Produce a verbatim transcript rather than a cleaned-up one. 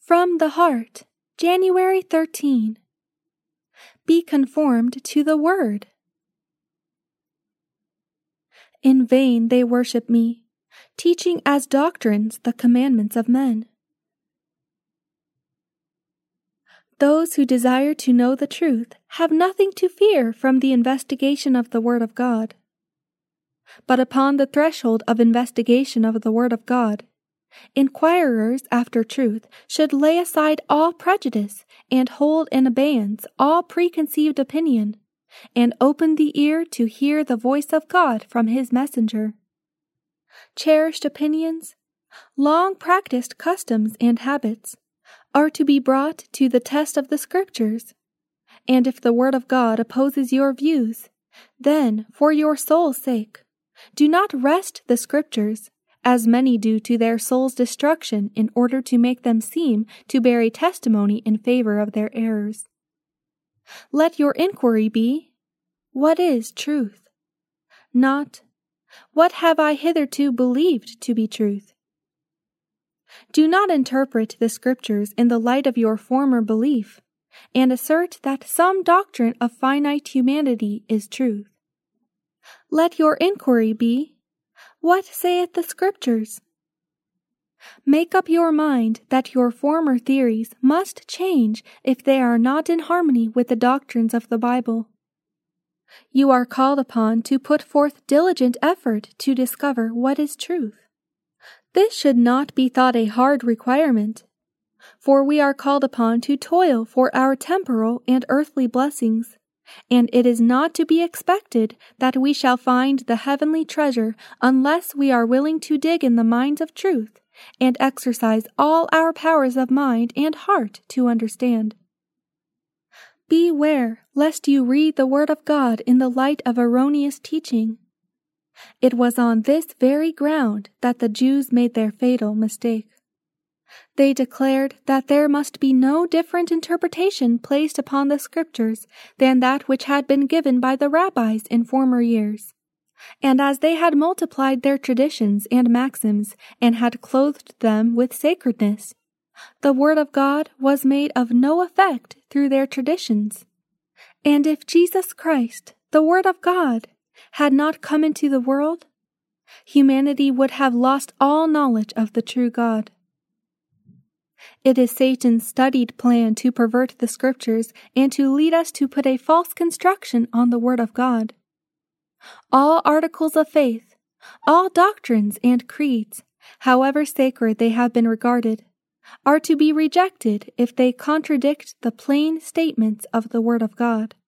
From the Heart, January thirteenth. Be conformed to the Word. In vain they worship me, teaching as doctrines the commandments of men. Those who desire to know the truth have nothing to fear from the investigation of the Word of God. But upon the threshold of investigation of the Word of God, inquirers after truth should lay aside all prejudice and hold in abeyance all preconceived opinion, and open the ear to hear the voice of God from His messenger. Cherished opinions, long practiced customs and habits, are to be brought to the test of the Scriptures, and if the Word of God opposes your views, then, for your soul's sake, do not wrest the Scriptures, as many do to their soul's destruction in order to make them seem to bear a testimony in favor of their errors. Let your inquiry be, what is truth? Not, what have I hitherto believed to be truth? Do not interpret the Scriptures in the light of your former belief, and assert that some doctrine of finite humanity is truth. Let your inquiry be, what saith the Scriptures? Make up your mind that your former theories must change if they are not in harmony with the doctrines of the Bible. You are called upon to put forth diligent effort to discover what is truth. This should not be thought a hard requirement, for we are called upon to toil for our temporal and earthly blessings, and it is not to be expected that we shall find the heavenly treasure unless we are willing to dig in the mines of truth and exercise all our powers of mind and heart to understand. Beware lest you read the Word of God in the light of erroneous teaching. It was on this very ground that the Jews made their fatal mistake. They declared that there must be no different interpretation placed upon the Scriptures than that which had been given by the rabbis in former years. And as they had multiplied their traditions and maxims and had clothed them with sacredness, the Word of God was made of no effect through their traditions. And if Jesus Christ, the Word of God, had not come into the world, humanity would have lost all knowledge of the true God. It is Satan's studied plan to pervert the Scriptures and to lead us to put a false construction on the Word of God. All articles of faith, all doctrines and creeds, however sacred they have been regarded, are to be rejected if they contradict the plain statements of the Word of God.